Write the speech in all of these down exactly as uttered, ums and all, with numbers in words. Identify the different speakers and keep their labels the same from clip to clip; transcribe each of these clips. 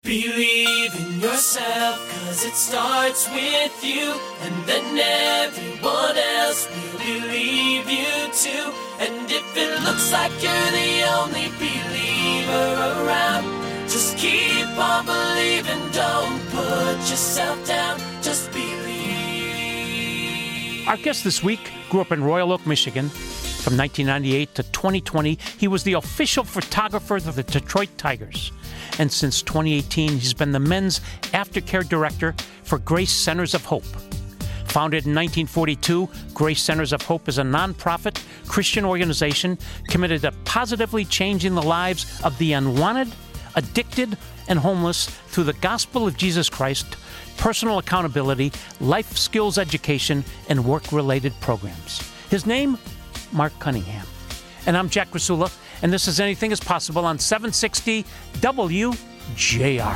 Speaker 1: Believe in yourself, cause it starts with you, and then everyone else will believe you too. And if it looks like you're the only believer around, just keep on believing, don't put yourself down, just believe.
Speaker 2: Our guest this week grew up in Royal Oak, Michigan. From nineteen ninety-eight to twenty twenty, he was the official photographer of the Detroit Tigers. And since twenty eighteen, he's been the men's aftercare director for Grace Centers of Hope. Founded in nineteen forty-two, Grace Centers of Hope is a nonprofit Christian organization committed to positively changing the lives of the unwanted, addicted, and homeless through the gospel of Jesus Christ, personal accountability, life skills education, and work-related programs. His name, Mark Cunningham. And I'm Jack Rasula, and this is Anything is Possible on seven sixty W J R.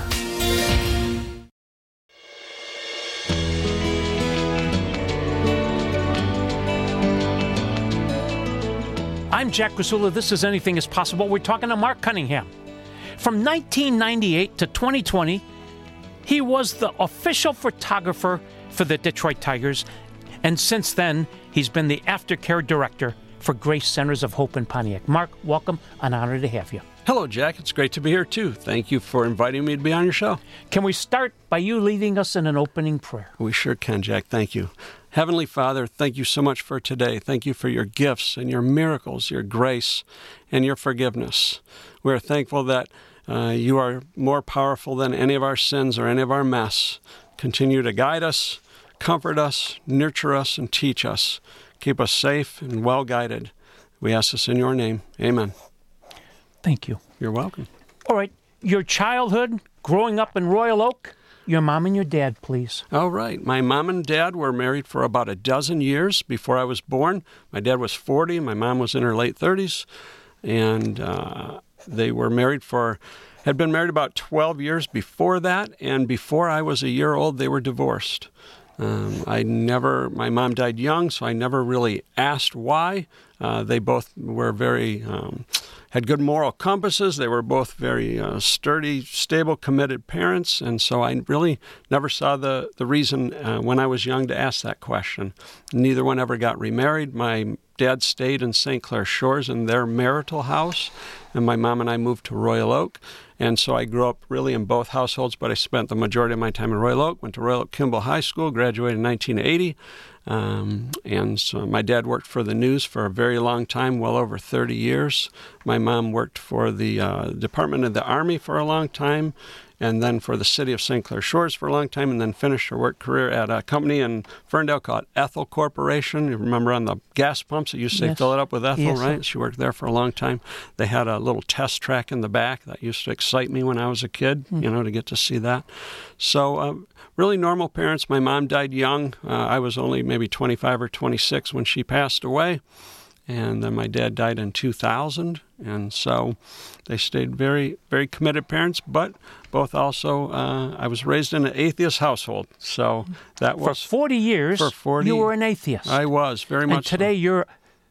Speaker 2: I'm Jack Rasula. This is Anything is Possible. We're talking to Mark Cunningham. From nineteen ninety-eight to twenty twenty, he was the official photographer for the Detroit Tigers, and since then, he's been the aftercare director for Grace Centers of Hope in Pontiac. Mark, welcome. An honor to have you.
Speaker 3: Hello, Jack. It's great to be here, too. Thank you for inviting me to be on your show.
Speaker 2: Can we start by you leading us in an opening prayer?
Speaker 3: We sure can, Jack. Thank you. Heavenly Father, thank you so much for today. Thank you for your gifts and your miracles, your grace, and your forgiveness. We are thankful that uh, you are more powerful than any of our sins or any of our mess. Continue to guide us, comfort us, nurture us, and teach us. Keep us safe and well-guided. We ask this in your name. Amen.
Speaker 2: Thank you.
Speaker 3: You're welcome.
Speaker 2: All right. Your childhood, growing up in Royal Oak, your mom and your dad, please.
Speaker 3: All right. My mom and dad were married for about a dozen years before I was born. My dad was forty. My mom was in her late thirties. And uh, they were married for, had been married about twelve years before that. And before I was a year old, they were divorced. Um, I never, my mom died young, so I never really asked why. Uh, they both were very, um, had good moral compasses. They were both very uh, sturdy, stable, committed parents, and so I really never saw the, the reason uh, when I was young to ask that question. Neither one ever got remarried. My dad stayed in Saint Clair Shores in their marital house, and my mom and I moved to Royal Oak. And so I grew up really in both households, but I spent the majority of my time in Royal Oak, went to Royal Oak Kimball High School, graduated in nineteen eighty. Um, and so my dad worked for the news for a very long time, well over thirty years. My mom worked for the uh, Department of the Army for a long time, and then for the city of Saint Clair Shores for a long time, and then finished her work career at a company in Ferndale called Ethel Corporation. You remember on the gas pumps that used to
Speaker 2: Yes.
Speaker 3: fill it up with ethyl,
Speaker 2: Yes,
Speaker 3: right?
Speaker 2: sir.
Speaker 3: She worked there for a long time. They had a little test track in the back that used to excite me when I was a kid,
Speaker 2: Hmm.
Speaker 3: you know, to get to see that. So uh, really normal parents. My mom died young. Uh, I was only maybe twenty-five or twenty-six when she passed away. And then my dad died in two thousand, and so they stayed very, very committed parents, but both also, uh, I was raised in an atheist household, so that
Speaker 2: For
Speaker 3: was...
Speaker 2: forty years,
Speaker 3: for forty
Speaker 2: you were an atheist.
Speaker 3: I was, very
Speaker 2: and
Speaker 3: much
Speaker 2: today
Speaker 3: so.
Speaker 2: you're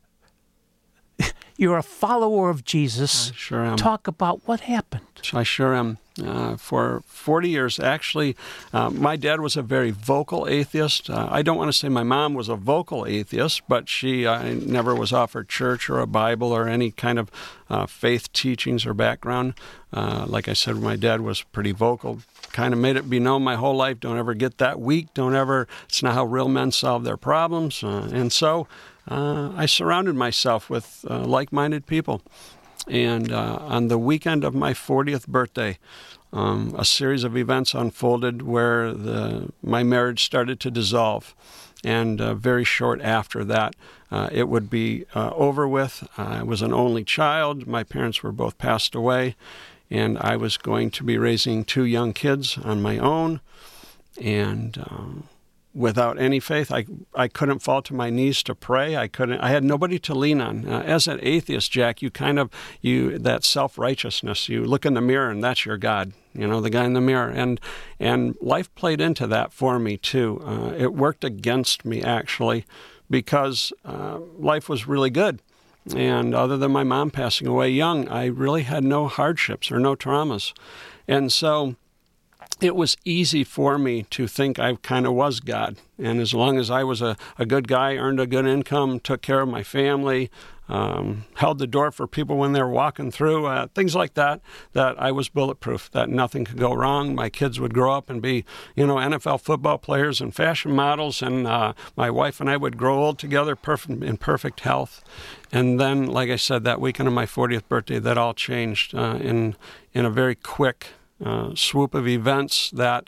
Speaker 2: you're a follower of Jesus.
Speaker 3: I sure am.
Speaker 2: Talk about what happened.
Speaker 3: I sure am. Uh, for forty years, actually, uh, my dad was a very vocal atheist. Uh, I don't want to say my mom was a vocal atheist, but she uh, never was offered church or a Bible or any kind of uh, faith teachings or background. Uh, like I said, my dad was pretty vocal, kind of made it be known my whole life, don't ever get that weak, don't ever, it's not how real men solve their problems. Uh, and so uh, I surrounded myself with uh, like-minded people. And uh, on the weekend of my fortieth birthday, um, a series of events unfolded where the, my marriage started to dissolve. And uh, very short after that, uh, it would be uh, over with. I was an only child. My parents were both passed away. And I was going to be raising two young kids on my own. And... Um, Without any faith, I I couldn't fall to my knees to pray. I couldn't. I had nobody to lean on. Uh, as an atheist, Jack, you kind of you that self-righteousness. You look in the mirror, and that's your God. You know, the guy in the mirror, and and life played into that for me too. Uh, it worked against me actually, because uh, life was really good. And other than my mom passing away young, I really had no hardships or no traumas, and so. it was easy for me to think I kind of was God. And as long as I was a, a good guy, earned a good income, took care of my family, um, held the door for people when they were walking through, uh, things like that, that I was bulletproof, that nothing could go wrong. My kids would grow up and be, you know, N F L football players and fashion models, and uh, my wife and I would grow old together perfect, in perfect health. And then, like I said, that weekend of my fortieth birthday, that all changed uh, in in a very quick uh, swoop of events that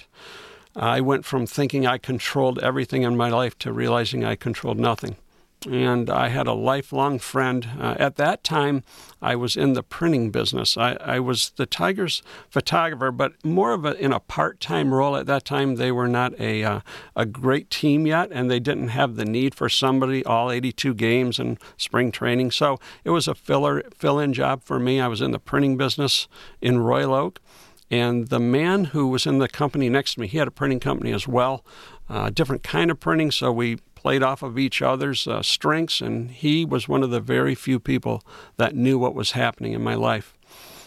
Speaker 3: I went from thinking I controlled everything in my life to realizing I controlled nothing. And I had a lifelong friend. Uh, at that time, I was in the printing business. I, I was the Tigers photographer, but more of a in a part-time role. At that time, they were not a uh, a great team yet, and they didn't have the need for somebody all eighty-two games and spring training. So it was a filler fill-in job for me. I was in the printing business in Royal Oak. And the man who was in the company next to me, he had a printing company as well, uh, different kind of printing, so we played off of each other's uh, strengths, and he was one of the very few people that knew what was happening in my life.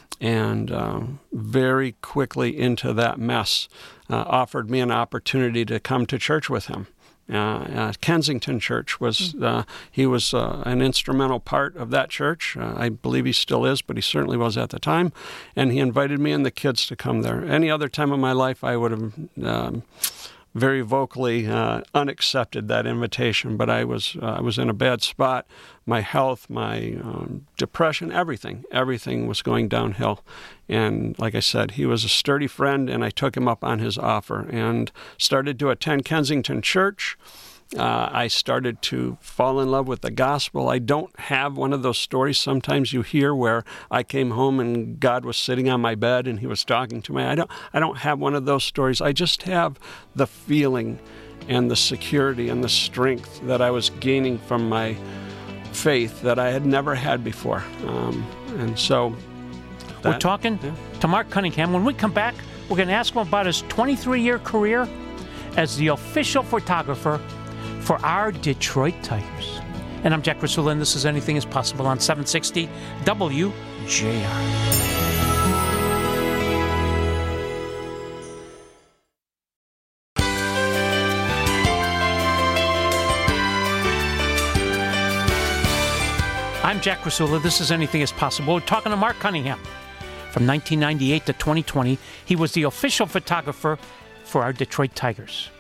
Speaker 3: And uh, very quickly into that mess, uh, offered me an opportunity to come to church with him. Uh, uh, Kensington Church was, uh, he was uh, an instrumental part of that church. Uh, I believe he still is, but he certainly was at the time. And he invited me and the kids to come there. Any other time in my life, I would have um, very vocally uh, unaccepted that invitation, but I was uh, I was in a bad spot. My health, my um, depression, everything, everything was going downhill. And like I said, he was a sturdy friend, and I took him up on his offer and started to attend Kensington Church. Uh, I started to fall in love with the gospel. I don't have one of those stories sometimes you hear where I came home and God was sitting on my bed and he was talking to me. I don't, I don't have one of those stories. I just have the feeling and the security and the strength that I was gaining from my faith that I had never had before. Um, and so... That,
Speaker 2: we're talking
Speaker 3: yeah.
Speaker 2: to Mark Cunningham. When we come back, we're going to ask him about his twenty-three-year career as the official photographer for our Detroit Tigers. And I'm Jack Rasula, and this is Anything is Possible on seven sixty W J R. I'm Jack Rasula. This is Anything is Possible. We're talking to Mark Cunningham. From nineteen ninety-eight to twenty twenty, he was the official photographer for our Detroit Tigers.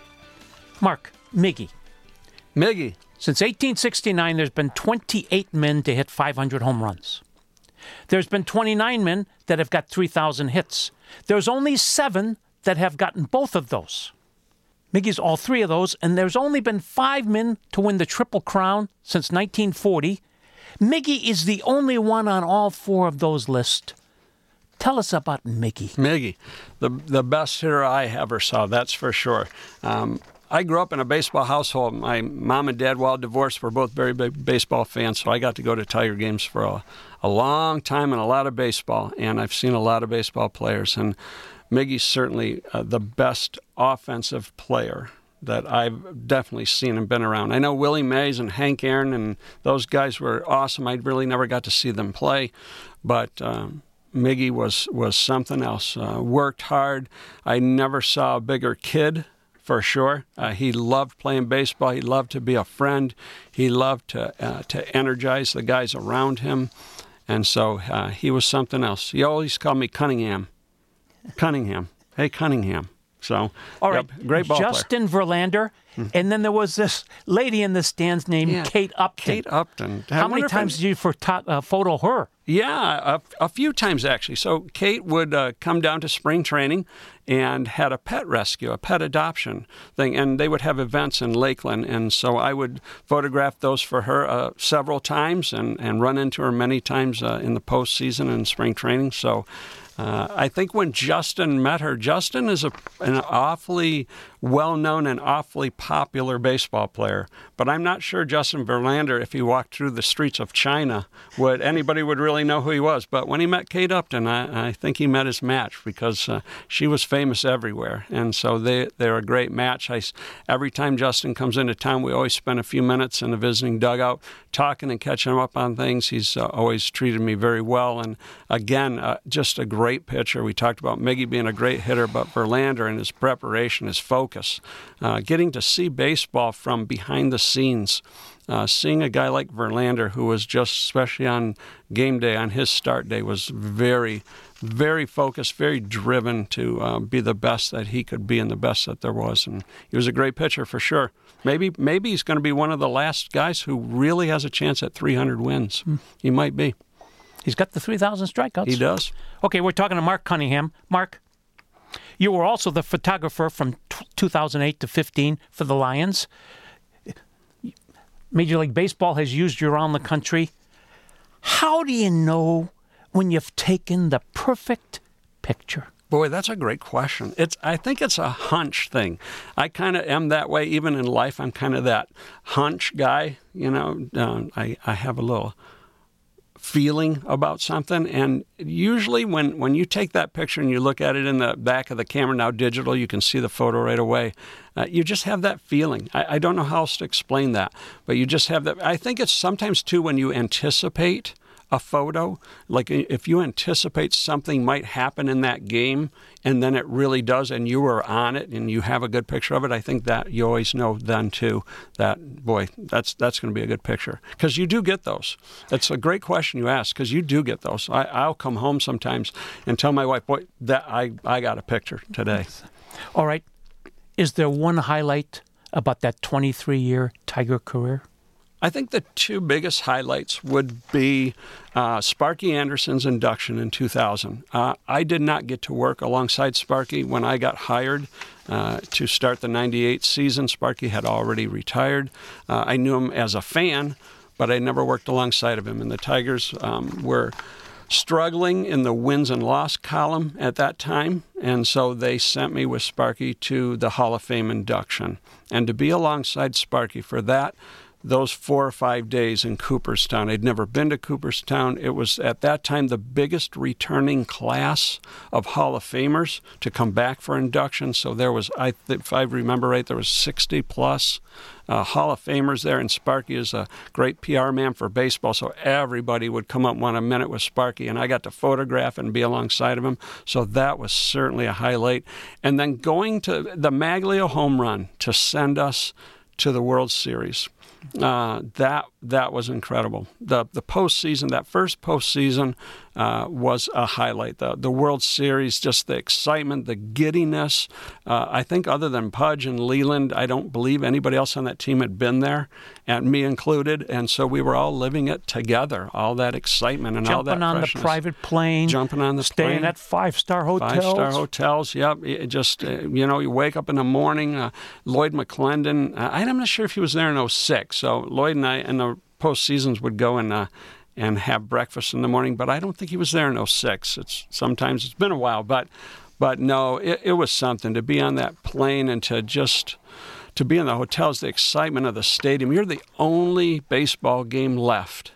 Speaker 2: Mark, Miggy.
Speaker 3: Miggy.
Speaker 2: Since eighteen sixty-nine, there's been twenty-eight men to hit five hundred home runs. There's been twenty-nine men that have got three thousand hits. There's only seven that have gotten both of those. Miggy's all three of those, and there's only been five men to win the Triple Crown since nineteen forty. Miggy is the only one on all four of those lists. Tell us about Miggy.
Speaker 3: Miggy, the the best hitter I ever saw, that's for sure. Um, I grew up in a baseball household. My mom and dad, while divorced, were both very big baseball fans, so I got to go to Tiger games for a, a long time and a lot of baseball, and I've seen a lot of baseball players. And Miggy's certainly uh, the best offensive player that I've definitely seen and been around. I know Willie Mays and Hank Aaron, and those guys were awesome. I really never got to see them play, but... Um, Miggy was, was something else. Uh, worked hard. I never saw a bigger kid, for sure. Uh, he loved playing baseball. He loved to be a friend. He loved to uh, to energize the guys around him. And so uh, he was something else. He always called me Cunningham. Cunningham. Hey, Cunningham. So,
Speaker 2: all right,
Speaker 3: yep, great ball
Speaker 2: Justin
Speaker 3: player.
Speaker 2: Verlander, mm-hmm. and then there was this lady in the stands named
Speaker 3: yeah,
Speaker 2: Kate Upton.
Speaker 3: Kate Upton.
Speaker 2: How many times did you photo, uh, photo her?
Speaker 3: Yeah, a, a few times actually. So Kate would uh, come down to spring training and had a pet rescue, a pet adoption thing, and they would have events in Lakeland, and so I would photograph those for her uh, several times and, and run into her many times uh, in the postseason and spring training. So uh, I think when Justin met her, Justin is a, an awfully well-known and awfully popular baseball player, but I'm not sure Justin Verlander, if he walked through the streets of China, would anybody would really know who he was. But when he met Kate Upton, I, I think he met his match because uh, she was famous everywhere, and so they, they're a great match. I, every time Justin comes into town, we always spend a few minutes in the visiting dugout talking and catching him up on things. He's uh, always treated me very well, and again, uh, just a great great pitcher. We talked about Miggy being a great hitter, but Verlander and his preparation, his focus, uh, getting to see baseball from behind the scenes. Uh, seeing a guy like Verlander, who was just, especially on game day, on his start day, was very, very focused, very driven to uh, be the best that he could be and the best that there was. And he was a great pitcher for sure. Maybe maybe he's going to be one of the last guys who really has a chance at three hundred wins. Hmm. He might be.
Speaker 2: He's got the three thousand strikeouts.
Speaker 3: He does.
Speaker 2: Okay, we're talking to Mark Cunningham. Mark, you were also the photographer from two thousand eight to fifteen for the Lions. Major League Baseball has used you around the country. How do you know when you've taken the perfect picture?
Speaker 3: Boy, that's a great question. It's I think it's a hunch thing. I kind of am that way. Even in life, I'm kind of that hunch guy. You know, uh, I, I have a little feeling about something. And usually when, when you take that picture and you look at it in the back of the camera, now digital, you can see the photo right away. Uh, you just have that feeling. I, I don't know how else to explain that, but you just have that. I think it's sometimes, too, when you anticipate a photo, like if you anticipate something might happen in that game and then it really does and you were on it and you have a good picture of it, I think that you always know then too that, boy, that's that's going to be a good picture. Because you do get those. It's a great question you ask because you do get those. I, I'll come home sometimes and tell my wife, boy, that I, I got a picture today.
Speaker 2: All right. Is there one highlight about that twenty-three-year Tiger career?
Speaker 3: I think the two biggest highlights would be uh, Sparky Anderson's induction in two thousand. Uh, I did not get to work alongside Sparky when I got hired uh, to start the ninety-eight season. Sparky had already retired. Uh, I knew him as a fan, but I never worked alongside of him. And the Tigers um, were struggling in the wins and loss column at that time, and so they sent me with Sparky to the Hall of Fame induction. And to be alongside Sparky for that, those four or five days in Cooperstown. I'd never been to Cooperstown. It was, at that time, the biggest returning class of Hall of Famers to come back for induction. So there was, I th- if I remember right, there was sixty plus uh, Hall of Famers there, and Sparky is a great P R man for baseball, so everybody would come up and want a minute with Sparky, and I got to photograph and be alongside of him. So that was certainly a highlight. And then going to the Maglio home run to send us to the World Series. Uh, that that was incredible. The the postseason, that first postseason, uh, was a highlight. The the World Series, just the excitement, the giddiness. Uh, I think other than Pudge and Leland, I don't believe anybody else on that team had been there, and me included. And so we were all living it together. All that excitement and
Speaker 2: jumping
Speaker 3: all that
Speaker 2: on
Speaker 3: freshness.
Speaker 2: the private plane,
Speaker 3: jumping on the
Speaker 2: staying
Speaker 3: plane.
Speaker 2: at five-star hotels.
Speaker 3: Five-star hotels, yep. It just, uh, you know, you wake up in the morning. Uh, Lloyd McClendon, uh, I'm not sure if he was there in oh six. So Lloyd and I in the postseasons would go and uh, and have breakfast in the morning, but I don't think he was there in oh six. It's sometimes it's been a while, but but no, it, it was something to be on that plane and to just to be in the hotels, the excitement of the stadium. You're the only baseball game left,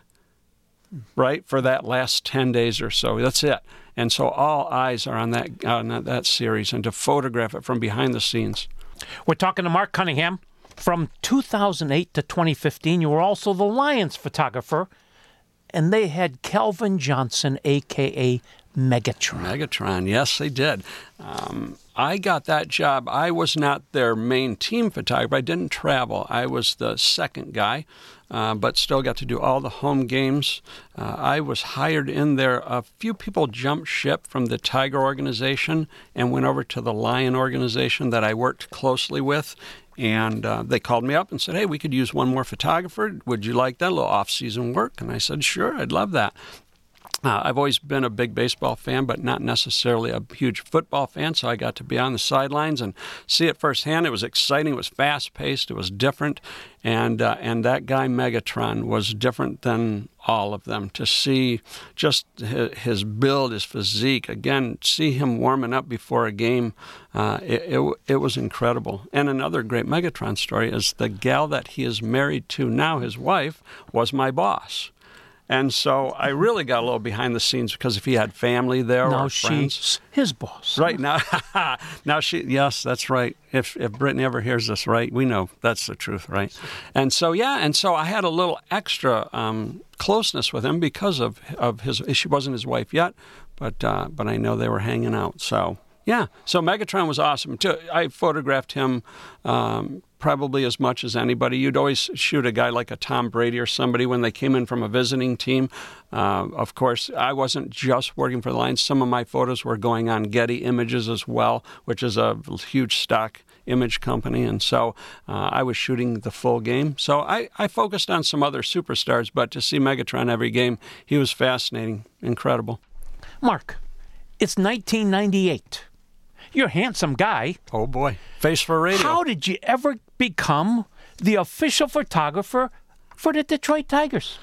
Speaker 3: right, for that last ten days or so. That's it. And so all eyes are on that on that, that series, and to photograph it from behind the scenes.
Speaker 2: We're talking to Mark Cunningham. From two thousand eight to twenty fifteen, you were also the Lions photographer, and they had Calvin Johnson, a k a. Megatron.
Speaker 3: Megatron, yes, they did. Um, I got that job. I was not their main team photographer. I didn't travel. I was the second guy, uh, but still got to do all the home games. Uh, I was hired in there. A few people jumped ship from the Tiger organization and went over to the Lion organization that I worked closely with. And uh, they called me up and said, hey, we could use one more photographer. Would you like that? A little off-season work? And I said, sure, I'd love that. Uh, I've always been a big baseball fan, but not necessarily a huge football fan, so I got to be on the sidelines and see it firsthand. It was exciting. It was fast-paced. It was different. And uh, and that guy, Megatron, was different than all of them. To see just his, his build, his physique, again, see him warming up before a game, uh, it, it, it was incredible. And another great Megatron story is the gal that he is married to now, his wife, was my boss. And so I really got a little behind the scenes because if he had family there
Speaker 2: Now
Speaker 3: or friends.
Speaker 2: she's his boss.
Speaker 3: Right now, now she, yes, that's right. If if Brittany ever hears this, right, we know that's the truth, right? And so, yeah, and so I had a little extra um, closeness with him because of of his. She wasn't his wife yet, but uh, but I know they were hanging out. So yeah, so Megatron was awesome too. I photographed him. Um, Probably as much as anybody. You'd always shoot a guy like a Tom Brady or somebody when they came in from a visiting team. Uh, of course, I wasn't just working for the Lions. Some of my photos were going on Getty Images as well, which is a huge stock image company. And so uh, I was shooting the full game. So I, I focused on some other superstars, but to see Megatron every game, he was fascinating, incredible.
Speaker 2: Mark, it's nineteen ninety-eight. You're a handsome guy.
Speaker 3: Oh, boy. Face for radio.
Speaker 2: How did you ever become the official photographer for the Detroit Tigers?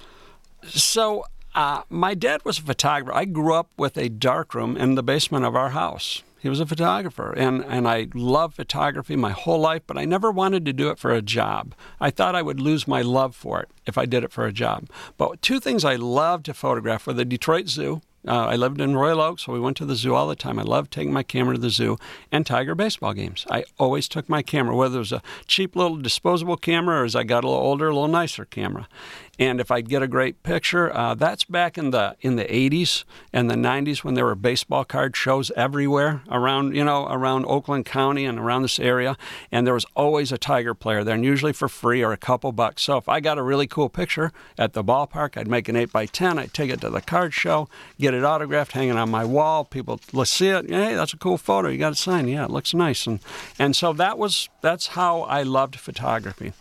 Speaker 3: So uh, my dad was a photographer. I grew up with a darkroom in the basement of our house. He was a photographer, and, and I loved photography my whole life, but I never wanted to do it for a job. I thought I would lose my love for it if I did it for a job. But two things I loved to photograph were the Detroit Zoo. Uh, I lived in Royal Oak, so we went to the zoo all the time. I loved taking my camera to the zoo and Tiger baseball games. I always took my camera, whether it was a cheap little disposable camera or as I got a little older, a little nicer camera. And if I'd get a great picture, uh, that's back in the in the eighties and the nineties when there were baseball card shows everywhere around, you know, around Oakland County and around this area. And there was always a Tiger player there, and usually for free or a couple bucks. So if I got a really cool picture at the ballpark, I'd make an eight by ten. I'd take it to the card show, get it autographed, hanging on my wall. People, let's see it. Hey, that's a cool photo. You got it signed. Yeah, it looks nice. And and so that was that's how I loved photography.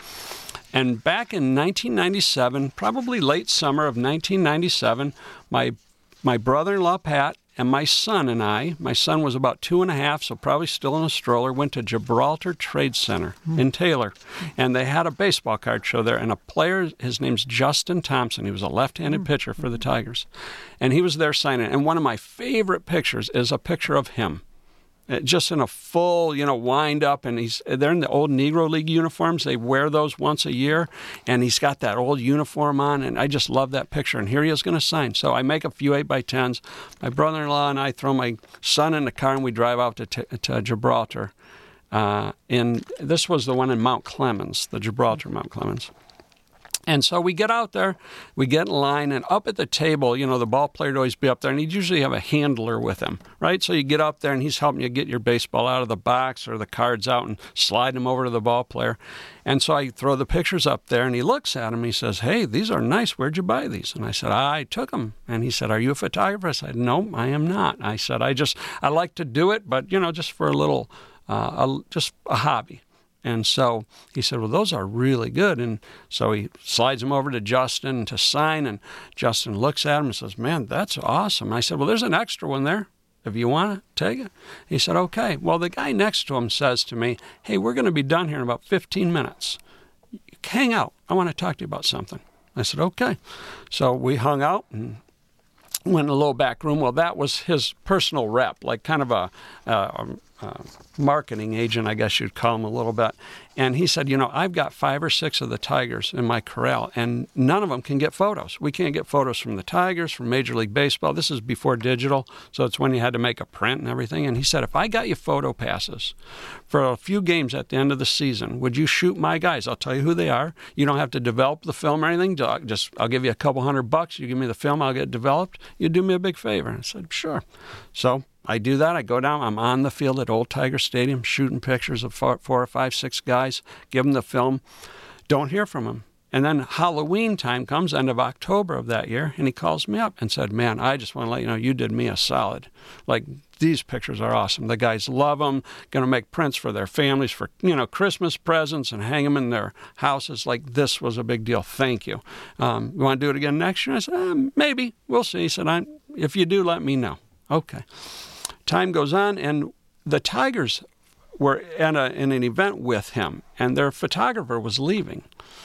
Speaker 3: And back in nineteen ninety-seven, probably late summer of nineteen ninety-seven, my my brother-in-law, Pat, and my son and I, my son was about two and a half, so probably still in a stroller, went to Gibraltar Trade Center in Taylor. And they had a baseball card show there, and a player, his name's Justin Thompson. He was a left-handed pitcher for the Tigers. And he was there signing. And one of my favorite pictures is a picture of him. Just in a full, you know, wind up, and he's they're in the old Negro League uniforms. They wear those once a year, and he's got that old uniform on, and I just love that picture. And here he is going to sign. So I make a few eight by tens. My brother-in-law and I throw my son in the car, and we drive out to, t- to Gibraltar. Uh, and this was the one in Mount Clemens, the Gibraltar Mount Clemens. And so we get out there, we get in line, and up at the table, you know, the ball player would always be up there, and he'd usually have a handler with him, right? So you get up there, and he's helping you get your baseball out of the box or the cards out and slide them over to the ball player. And so I throw the pictures up there, and he looks at them. He says, "Hey, these are nice. Where'd you buy these?" And I said, "I took them." And he said, "Are you a photographer?" I said, "No, I am not." I said, "I just, I like to do it, but, you know, just for a little, uh, a, just a hobby." And so he said, "Well, those are really good." And so he slides them over to Justin to sign, and Justin looks at him and says, "Man, that's awesome." And I said, "Well, there's an extra one there. If you want to take it." He said, "Okay." Well, the guy next to him says to me, "Hey, we're going to be done here in about fifteen minutes. Hang out. I want to talk to you about something." I said, "Okay." So we hung out and went in a little back room. Well, that was his personal rep, like kind of a... Uh, Uh, marketing agent, I guess you'd call him a little bit. And he said, "You know, I've got five or six of the Tigers in my corral, and none of them can get photos. We can't get photos from the Tigers, from Major League Baseball." This is before digital, so it's when you had to make a print and everything. And he said, "If I got you photo passes for a few games at the end of the season, would you shoot my guys? I'll tell you who they are. You don't have to develop the film or anything. Just I'll give you a couple hundred bucks. You give me the film, I'll get it developed. You do me a big favor." I said, "Sure." So I do that. I go down. I'm on the field at Old Tiger Stadium shooting pictures of four, four or five, six guys, give them the film. Don't hear from them. And then Halloween time comes, end of October of that year, and he calls me up and said, "Man, I just want to let you know you did me a solid. Like, these pictures are awesome. The guys love them, going to make prints for their families for, you know, Christmas presents and hang them in their houses. Like, this was a big deal. Thank you. Um, you want to do it again next year?" I said, eh, "Maybe. We'll see." He said, I, "If you do, let me know." Okay. Time goes on, and the Tigers were at a, in an event with him, and their photographer was leaving.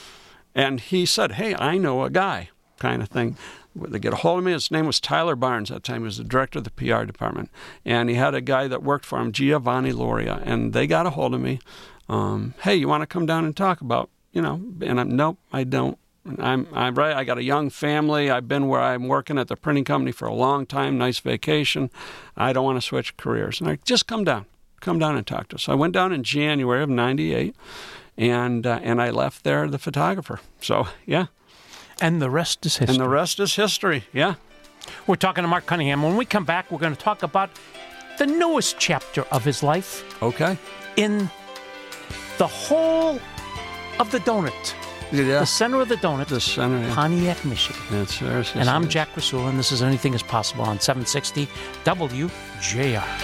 Speaker 3: And he said, "Hey, I know a guy," kind of thing. They get a hold of me. His name was Tyler Barnes at the time. He was the director of the P R department. And he had a guy that worked for him, Giovanni Loria, and they got a hold of me. Um, "Hey, you want to come down and talk about, you know," and I'm, "Nope, I don't." I'm, I'm right. I got a young family. I've been where I'm working at the printing company for a long time. Nice vacation. I don't want to switch careers. And I just come down, come down and talk to us. So I went down in January of ninety-eight, and uh, and I left there the photographer. So yeah.
Speaker 2: And the rest is history.
Speaker 3: And the rest is history. Yeah.
Speaker 2: We're talking to Mark Cunningham. When we come back, we're going to talk about the newest chapter of his life.
Speaker 3: Okay.
Speaker 2: In the whole of the donut.
Speaker 3: Yeah.
Speaker 2: The center of the donut.
Speaker 3: The center, yeah.
Speaker 2: Pontiac, Michigan.
Speaker 3: That's ours.
Speaker 2: And I'm Jack Rasula, and this is Anything is Possible on seven sixty W J R.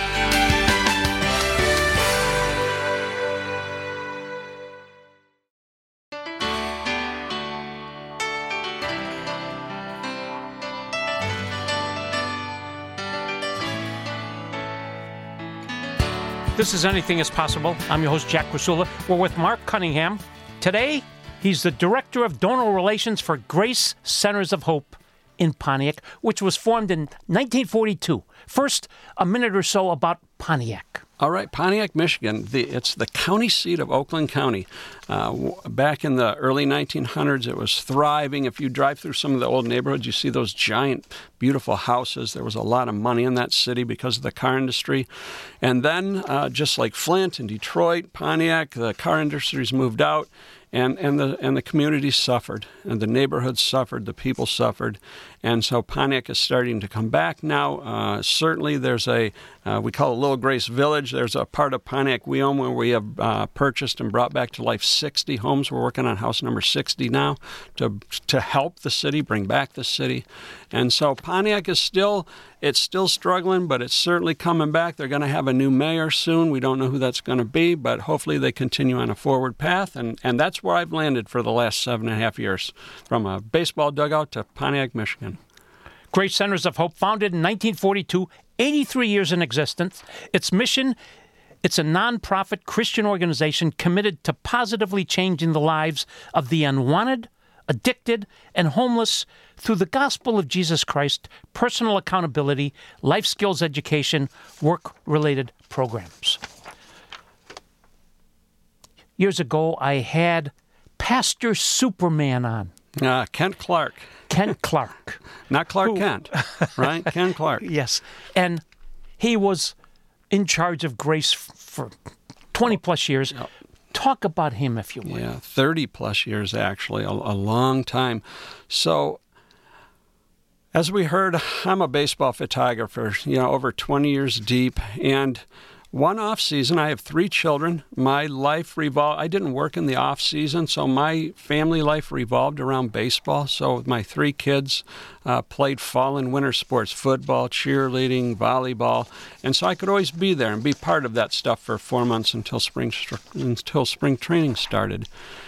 Speaker 2: This is Anything is Possible. I'm your host, Jack Rasula. We're with Mark Cunningham. Today, he's the Director of Donor Relations for Grace Centers of Hope in Pontiac, which was formed in nineteen forty-two. First, a minute or so about Pontiac.
Speaker 3: All right, Pontiac, Michigan. The, it's the county seat of Oakland County. Uh, w- back in the early nineteen hundreds, it was thriving. If you drive through some of the old neighborhoods, you see those giant, beautiful houses. There was a lot of money in that city because of the car industry. And then, uh, just like Flint and Detroit, Pontiac, the car industries moved out. And and the and the community suffered, and the neighborhoods suffered, the people suffered, and so Pontiac is starting to come back now. Uh, certainly, there's a uh, we call it Little Grace Village. There's a part of Pontiac we own where we have uh, purchased and brought back to life sixty homes. We're working on house number sixty now to to help the city, bring back the city, and so Pontiac is still it's still struggling, but it's certainly coming back. They're going to have a new mayor soon. We don't know who that's going to be, but hopefully they continue on a forward path, and and that's where I've landed for the last seven and a half years, from a baseball dugout to Pontiac, Michigan.
Speaker 2: Grace Centers of Hope, founded in nineteen forty-two, eighty-three years in existence. Its mission, it's a nonprofit Christian organization committed to positively changing the lives of the unwanted, addicted, and homeless through the gospel of Jesus Christ, personal accountability, life skills education, work-related programs. Years ago, I had Pastor Superman on.
Speaker 3: Uh, Kent Clark.
Speaker 2: Kent Clark.
Speaker 3: Not Clark
Speaker 2: Who,
Speaker 3: Kent, right? Ken Clark.
Speaker 2: Yes. And he was in charge of Grace for twenty-plus years.
Speaker 3: Yep.
Speaker 2: Talk about him, if you would.
Speaker 3: Yeah, thirty-plus years, actually, a, a long time. So, as we heard, I'm a baseball photographer, you know, over twenty years deep, and one off season, I have three children. My life revolved, I didn't work in the off season, so my family life revolved around baseball. So my three kids uh, played fall and winter sports, football, cheerleading, volleyball. And so I could always be there and be part of that stuff for four months until spring, until spring training started.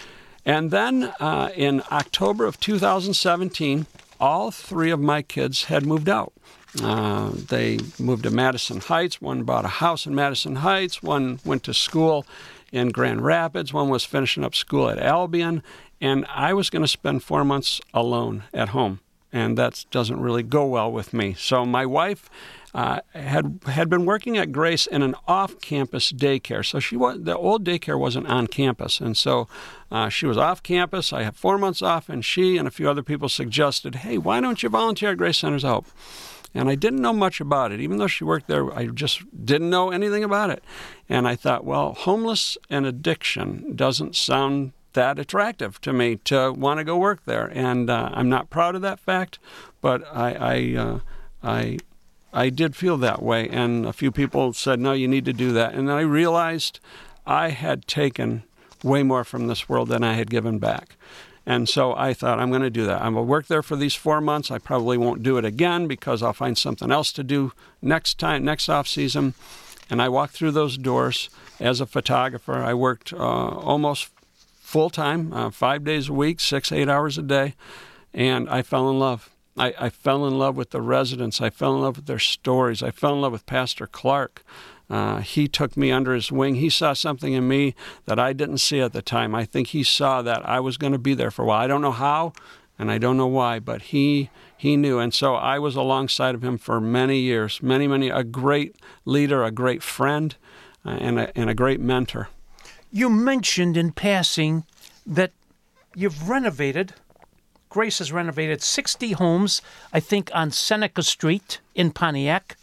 Speaker 3: And then uh, in October of two thousand seventeen, all three of my kids had moved out. Uh, they moved to Madison Heights. One bought a house in Madison Heights. One went to school in Grand Rapids. One was finishing up school at Albion. And I was going to spend four months alone at home. And that doesn't really go well with me. So my wife uh, had had been working at Grace in an off-campus daycare. So she was, the old daycare wasn't on campus. And so uh, she was off campus. I had four months off. And she and a few other people suggested, hey, why don't you volunteer at Grace Centers of Hope? And I didn't know much about it. Even though she worked there, I just didn't know anything about it. And I thought, well, homeless and addiction doesn't sound that attractive to me to want to go work there. And uh, I'm not proud of that fact, but I I, uh, I I did feel that way. And a few people said, no, you need to do that. And then I realized I had taken way more from this world than I had given back. And so I thought, I'm going to do that. I'm going to work there for these four months. I probably won't do it again because I'll find something else to do next time, next off season. And I walked through those doors as a photographer. I worked uh, almost full time, uh, five days a week, six, eight hours a day. And I fell in love. I, I fell in love with the residents. I fell in love with their stories. I fell in love with Pastor Clark. Uh, he took me under his wing. He saw something in me that I didn't see at the time. I think he saw that I was going to be there for a while. I don't know how, and I don't know why, but he he knew. And so I was alongside of him for many years, many, many, a great leader, a great friend, uh, and, a, and a great mentor.
Speaker 2: You mentioned in passing that you've renovated Grace has renovated sixty homes, I think, on Seneca Street in Pontiac.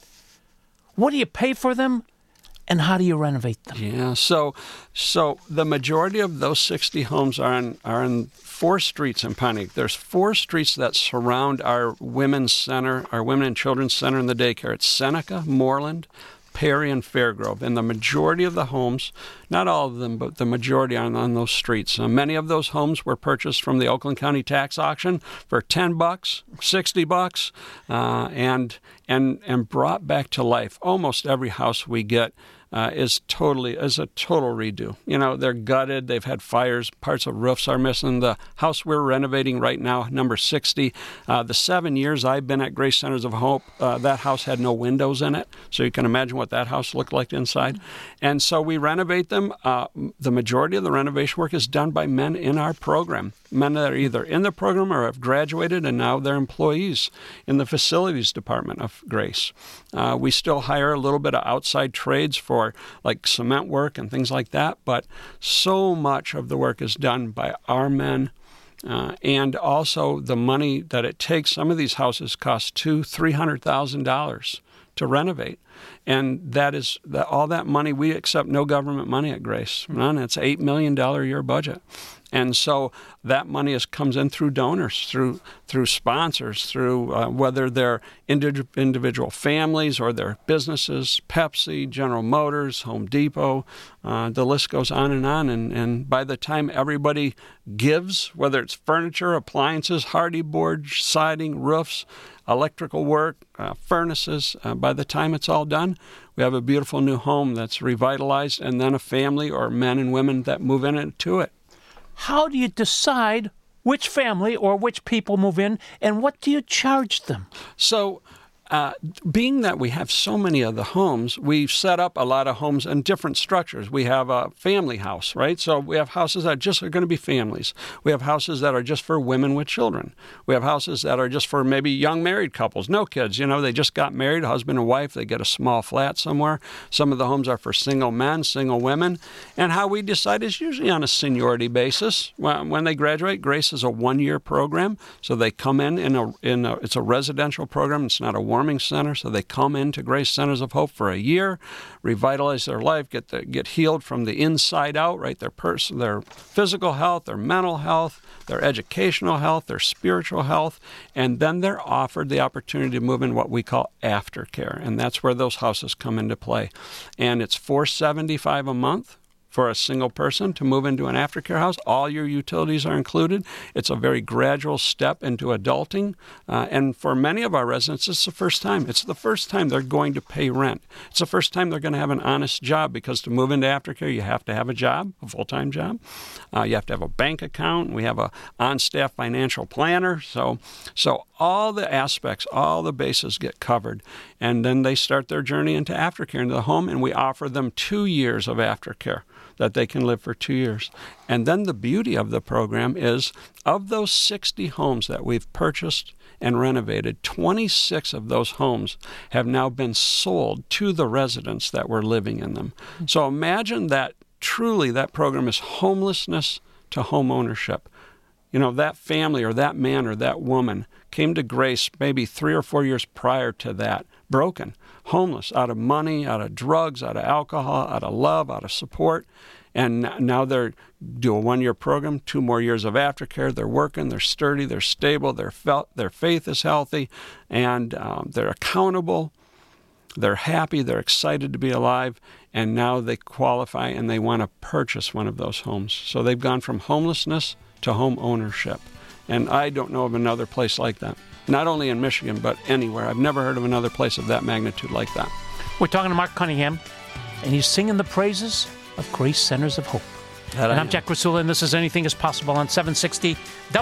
Speaker 2: What do you pay for them, and how do you renovate them?
Speaker 3: Yeah, so so the majority of those sixty homes are on are on four streets in Pontiac. There's four streets that surround our women's center, our women and children's center and the daycare. It's Seneca, Moreland, Perry, and Fairgrove. And the majority of the homes, not all of them, but the majority are on, on those streets. Uh, many of those homes were purchased from the Oakland County tax auction for ten bucks, sixty bucks, uh, and and and brought back to life. Almost every house we get Uh, is totally is a total redo. You know, they're gutted. They've had fires. Parts of roofs are missing. The house we're renovating right now, number sixty, uh, the seven years I've been at Grace Centers of Hope, uh, that house had no windows in it. So you can imagine what that house looked like inside. And so we renovate them. Uh, the majority of the renovation work is done by men in our program. Men that are either in the program or have graduated, and now they're employees in the facilities department of Grace. Uh, we still hire a little bit of outside trades for like cement work and things like that, but so much of the work is done by our men. Uh, and also the money that it takes. Some of these houses cost two, three hundred thousand dollars to renovate, and that is that all that money. We accept no government money at Grace. None. It's an eight million dollar a year budget. And so that money is, comes in through donors, through through sponsors, through uh, whether they're indi- individual families or their businesses, Pepsi, General Motors, Home Depot, uh, the list goes on and on. And, and by the time everybody gives, whether it's furniture, appliances, hardy boards, siding, roofs, electrical work, uh, furnaces, uh, by the time it's all done, we have a beautiful new home that's revitalized, and then a family or men and women that move into it.
Speaker 2: How do you decide which family or which people move in, and what do you charge them?
Speaker 3: So, uh, being that we have so many of the homes, we've set up a lot of homes in different structures. We have a family house, right? So we have houses that just are going to be families. We have houses that are just for women with children. We have houses that are just for maybe young married couples, no kids. You know, they just got married, husband and wife. They get a small flat somewhere. Some of the homes are for single men, single women. And how we decide is usually on a seniority basis. When they graduate, Grace is a one-year program, so they come in in a in a, it's a residential program. It's not a warming center, so they come into Grace Centers of Hope for a year, revitalize their life, get the, get healed from the inside out, right? Their person, their physical health, their mental health, their educational health, their spiritual health, and then they're offered the opportunity to move in what we call aftercare, and that's where those houses come into play. And it's four hundred seventy-five dollars a month for a single person to move into an aftercare house. All your utilities are included. It's a very gradual step into adulting. Uh, and for many of our residents, it's the first time. It's the first time they're going to pay rent. It's the first time they're going to have an honest job, because to move into aftercare, you have to have a job, a full-time job. Uh, you have to have a bank account. We have a on-staff financial planner. So, so all the aspects, all the bases get covered. And then they start their journey into aftercare, into the home, and we offer them two years of aftercare that they can live for two years. And then the beauty of the program is, of those sixty homes that we've purchased and renovated, twenty-six of those homes have now been sold to the residents that were living in them. Mm-hmm. So imagine that truly that program is homelessness to home ownership. You know, that family or that man or that woman came to Grace maybe three or four years prior to that, broken, homeless, out of money, out of drugs, out of alcohol, out of love, out of support. And now they're do a one-year program, two more years of aftercare. They're working, they're sturdy, they're stable, their felt, their faith is healthy, and um, they're accountable. They're happy, they're excited to be alive, and now they qualify and they want to purchase one of those homes. So they've gone from homelessness to home ownership. And I don't know of another place like that. Not only in Michigan, but anywhere. I've never heard of another place of that magnitude like that.
Speaker 2: We're talking to Mark Cunningham, and he's singing the praises of Grace Centers of Hope.
Speaker 3: That
Speaker 2: and I'm Jack Krasula, and this is Anything is Possible on seven sixty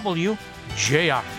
Speaker 2: W J R.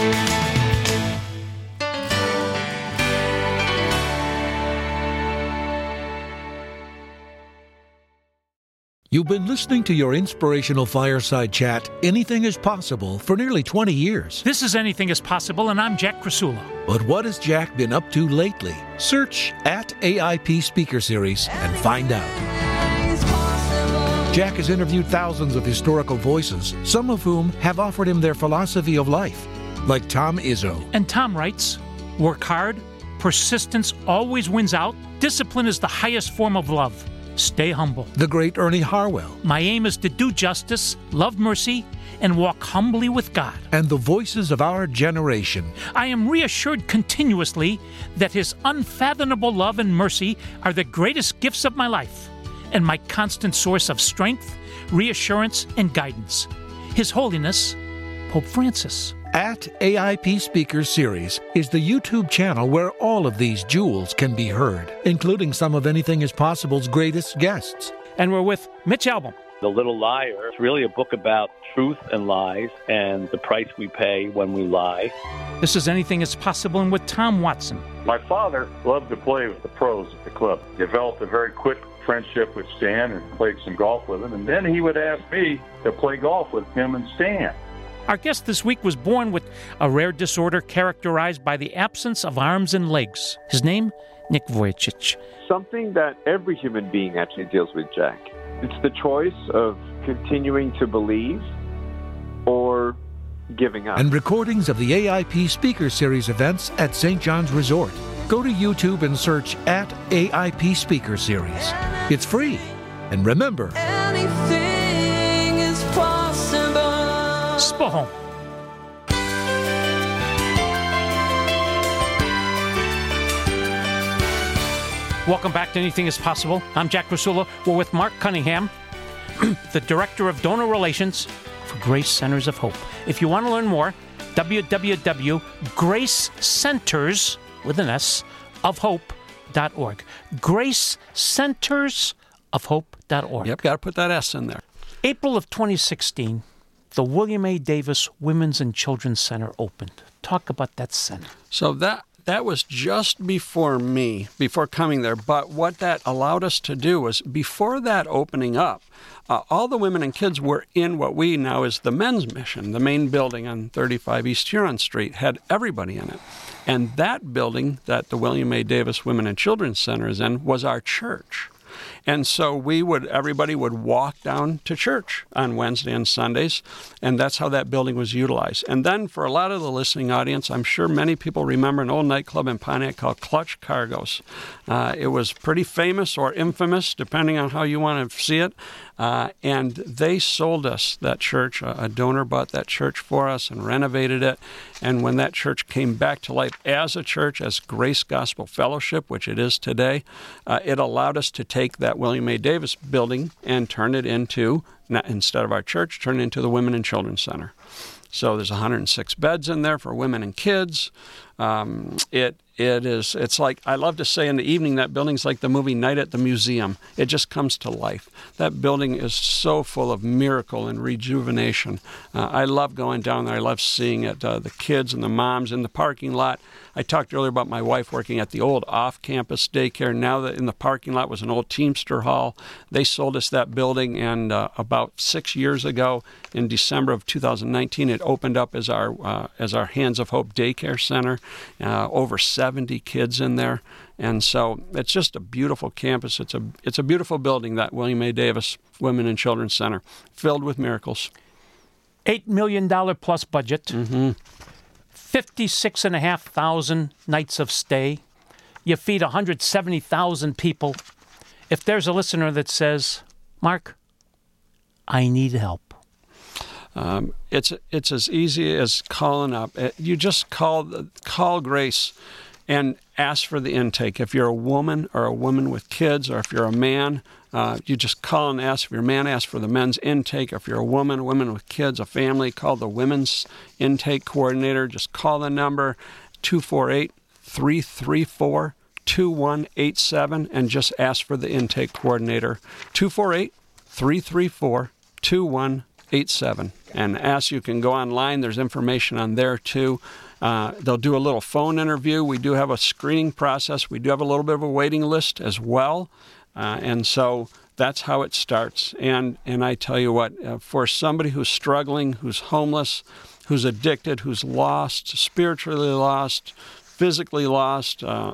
Speaker 4: You've been listening to your inspirational fireside chat, Anything is Possible, for nearly twenty years.
Speaker 2: This is Anything is Possible, and I'm Jack Krasula.
Speaker 4: But what has Jack been up to lately? Search at A I P Speaker Series and find out. Jack has interviewed thousands of historical voices, some of whom have offered him their philosophy of life, like Tom Izzo.
Speaker 2: And Tom writes, work hard, persistence always wins out, discipline is the highest form of love. Stay humble.
Speaker 4: The great Ernie Harwell.
Speaker 2: My aim is to do justice, love mercy, and walk humbly with God.
Speaker 4: And the voices of our generation.
Speaker 2: I am reassured continuously that His unfathomable love and mercy are the greatest gifts of my life and my constant source of strength, reassurance, and guidance. His Holiness, Pope Francis.
Speaker 4: At A I P Speakers Series is the YouTube channel where all of these jewels can be heard, including some of Anything is Possible's greatest guests.
Speaker 2: And we're with Mitch Albom.
Speaker 5: The Little Liar is really a book about truth and lies and the price we pay when we lie.
Speaker 2: This is Anything is Possible, and with Tom Watson.
Speaker 6: My father loved to play with the pros at the club. Developed a very quick friendship with Stan and played some golf with him. And then he would ask me to play golf with him and Stan.
Speaker 2: Our guest this week was born with a rare disorder characterized by the absence of arms and legs. His name, Nick Vujicic.
Speaker 7: Something that every human being actually deals with, Jack. It's the choice of continuing to believe or giving up.
Speaker 4: And recordings of the A I P Speaker Series events at Saint John's Resort. Go to YouTube and search at A I P Speaker Series. It's free. And remember,
Speaker 1: anything is possible.
Speaker 2: Spohom. Welcome back to Anything is Possible. I'm Jack Rusula. We're with Mark Cunningham, the Director of Donor Relations for Grace Centers of Hope. If you want to learn more, w w w dot grace centers, with an S, of hope dot org. grace centers of hope dot org.
Speaker 3: Yep, got to put that S in there.
Speaker 2: April of twenty sixteen, the William A. Davis Women's and Children's Center opened. Talk about that center.
Speaker 3: So that that was just before me, before coming there. But what that allowed us to do was, before that opening up, uh, all the women and kids were in what we now is the men's mission. The main building on thirty-five East Huron Street had everybody in it. And that building that the William A. Davis Women and Children's Center is in was our church. And so we would, everybody would walk down to church on Wednesday and Sundays, and that's how that building was utilized. And then for a lot of the listening audience, I'm sure many people remember an old nightclub in Pontiac called Clutch Cargos. Uh, it was pretty famous or infamous, depending on how you want to see it. Uh, and they sold us that church. A donor bought that church for us and renovated it. And when that church came back to life as a church, as Grace Gospel Fellowship, which it is today, uh, it allowed us to take that William A. Davis building and turn it into, not, instead of our church, turn it into the Women and Children's Center. So there's one hundred six beds in there for women and kids. Um, it it is it's like, I love to say in the evening, that building's like the movie Night at the Museum. It just comes to life. That building is so full of miracle and rejuvenation. Uh, I love going down there. I love seeing it. Uh, the kids and the moms in the parking lot. I talked earlier about my wife working at the old off-campus daycare. Now that in the parking lot was an old Teamster Hall. They sold us that building, and uh, about six years ago, in December of two thousand nineteen, it opened up as our uh, as our Hands of Hope Daycare Center. Uh, over seventy kids in there, and so it's just a beautiful campus. It's a it's a beautiful building, that William A. Davis Women and Children's Center, filled with miracles.
Speaker 2: Eight million dollar plus budget.
Speaker 3: Mm-hmm.
Speaker 2: fifty-six and a half thousand nights of stay. You feed one hundred seventy thousand people. If there's a listener that says, Mark, I need help.
Speaker 3: Um, it's it's as easy as calling up. You just call call Grace and ask for the intake. If you're a woman or a woman with kids, or if you're a man, uh, you just call and ask. If you're a man, ask for the men's intake. If you're a woman, a woman with kids, a family, call the women's intake coordinator. Just call the number two four eight, three three four, two one eight seven and just ask for the intake coordinator. two four eight, three three four, two one eight seven. And ask. You can go online. There's information on there too. Uh, they'll do a little phone interview. We do have a screening process. We do have a little bit of a waiting list as well. Uh, and so that's how it starts. And and I tell you what, uh, for somebody who's struggling, who's homeless, who's addicted, who's lost, spiritually lost, physically lost, uh,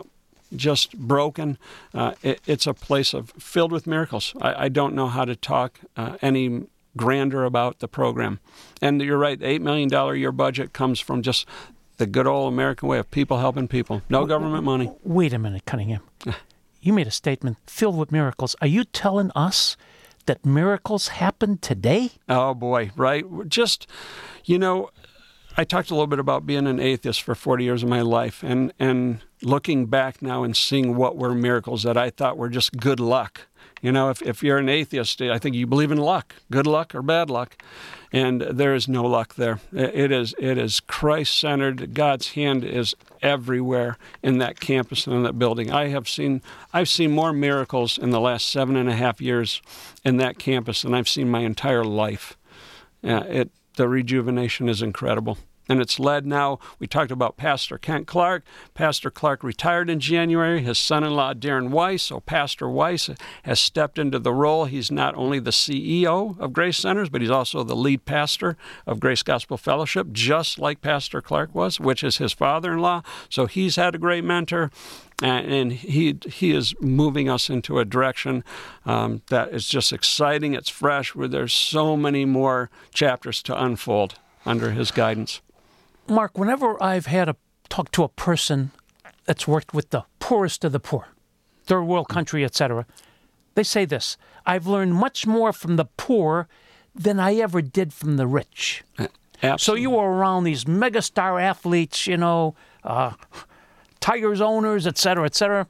Speaker 3: just broken. Uh, it, it's a place of filled with miracles. I, I don't know how to talk uh, any grander about the program. And you're right, the eight million dollars a year budget comes from just the good old American way of people helping people. No government money.
Speaker 2: Wait a minute, Cunningham. You made a statement filled with miracles. Are you telling us that miracles happen today?
Speaker 3: Oh, boy, right? Just, you know, I talked a little bit about being an atheist for forty years of my life, and, and looking back now and seeing what were miracles that I thought were just good luck. You know, if, if you're an atheist, I think you believe in luck, good luck or bad luck. And there is no luck there. It is it is Christ-centered. God's hand is everywhere in that campus and in that building. I have seen I've seen more miracles in the last seven and a half years in that campus than I've seen my entire life. Uh, it the rejuvenation is incredible. And it's led now, we talked about Pastor Kent Clark. Pastor Clark retired in January. His son-in-law, Darren Weiss, so Pastor Weiss has stepped into the role. He's not only the C E O of Grace Centers, but he's also the lead pastor of Grace Gospel Fellowship, just like Pastor Clark was, which is his father-in-law. So he's had a great mentor. And he he is moving us into a direction um, that is just exciting. It's fresh, where there's so many more chapters to unfold under his guidance.
Speaker 2: Mark, whenever I've had a talk to a person that's worked with the poorest of the poor, third world country, et cetera, they say this: I've learned much more from the poor than I ever did from the rich.
Speaker 3: Absolutely.
Speaker 2: So you were around these megastar athletes, you know, uh, Tigers owners, et cetera, et cetera.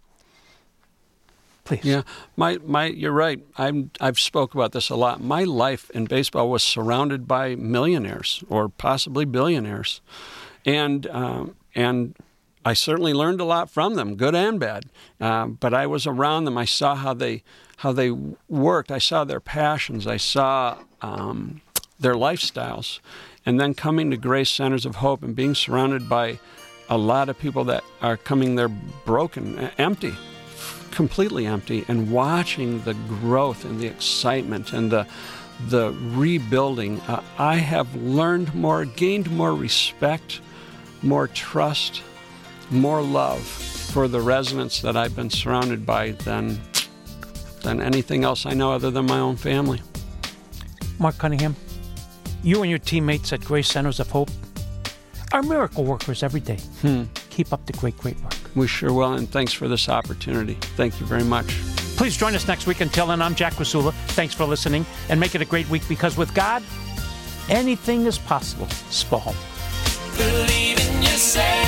Speaker 2: Please.
Speaker 3: Yeah, my my, you're right. I'm I've spoke about this a lot. My life in baseball was surrounded by millionaires or possibly billionaires, and um, and I certainly learned a lot from them, good and bad. Um, but I was around them. I saw how they how they worked. I saw their passions. I saw um, their lifestyles, and then coming to Grace Centers of Hope and being surrounded by a lot of people that are coming there broken, empty. Completely empty, and watching the growth and the excitement and the the rebuilding, uh, I have learned more, gained more respect, more trust, more love for the residents that I've been surrounded by than than anything else I know other than my own family.
Speaker 2: Mark Cunningham, you and your teammates at Grace Centers of Hope are miracle workers every day.
Speaker 3: Hmm.
Speaker 2: Keep up the great, great work.
Speaker 3: We sure will, and thanks for this opportunity. Thank you very much.
Speaker 2: Please join us next week. Until then, I'm Jack Rasula. Thanks for listening, and make it a great week, because with God, anything is possible. Spahom.
Speaker 1: Believe in yourself.